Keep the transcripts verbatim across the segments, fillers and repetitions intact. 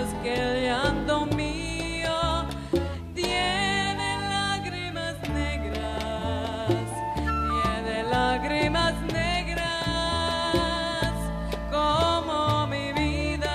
sepas que el llanto mío tiene lágrimas negras, tiene lágrimas negras como mi vida.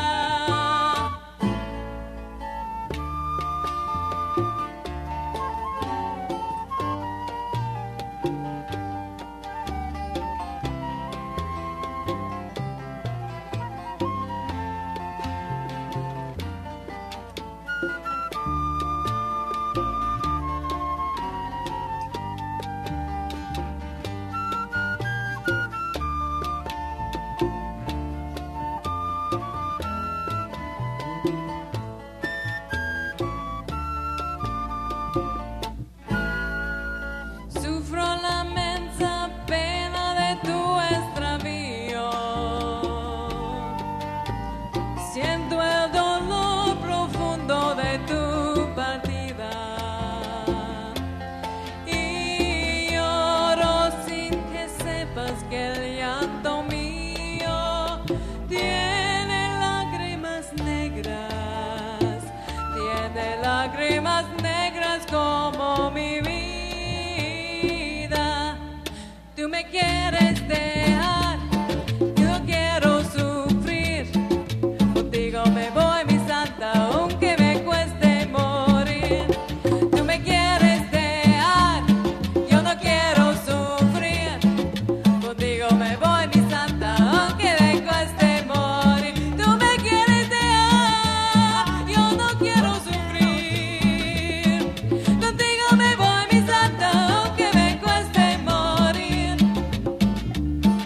Sufro la mensa pena de tu extravío, siento el dolor profundo de tu partida y lloro sin que sepas que el llanto mío tiene lágrimas negras, tiene lágrimas negras como mi vida. Tú me quieres dejar, yo no quiero sufrir. Contigo me voy, mi santa, aunque me cueste morir. Tú me quieres dejar, yo no quiero sufrir. Contigo me voy, mi santa, aunque me cueste morir. Tú me quieres dejar, yo no quiero sufrir. Contigo me voy, mi santa, aunque me cueste morir.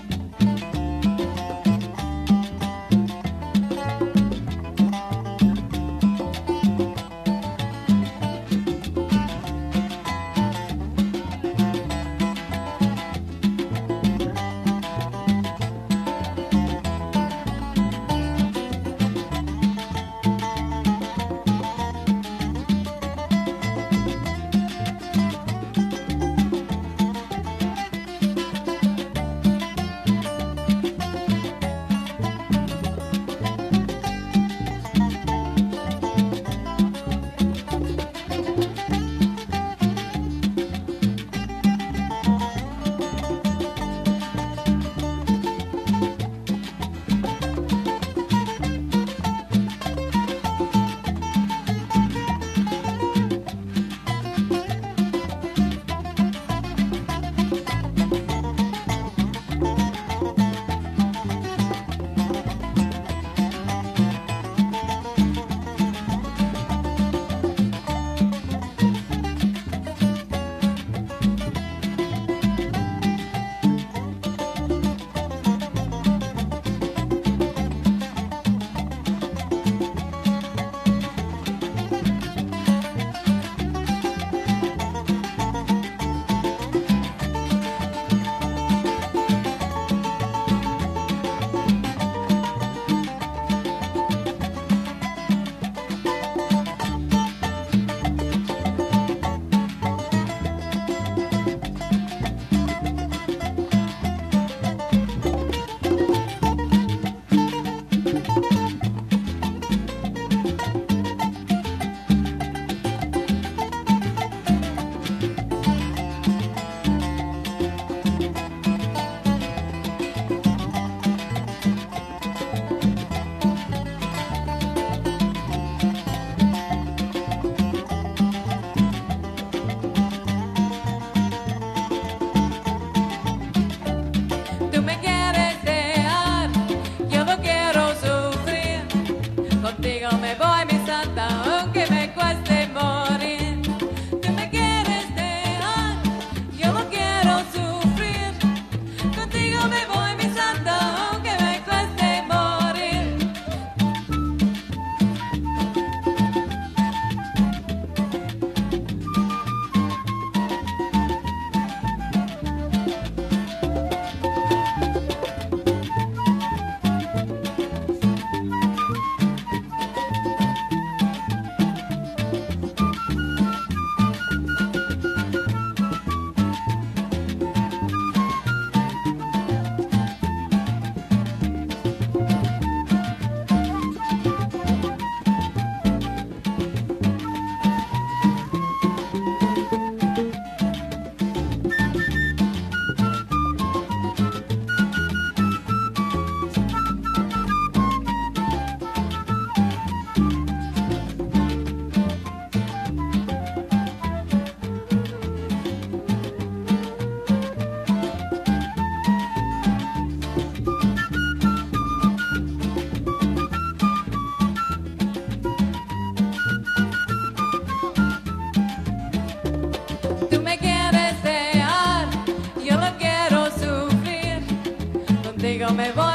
Contigo me voy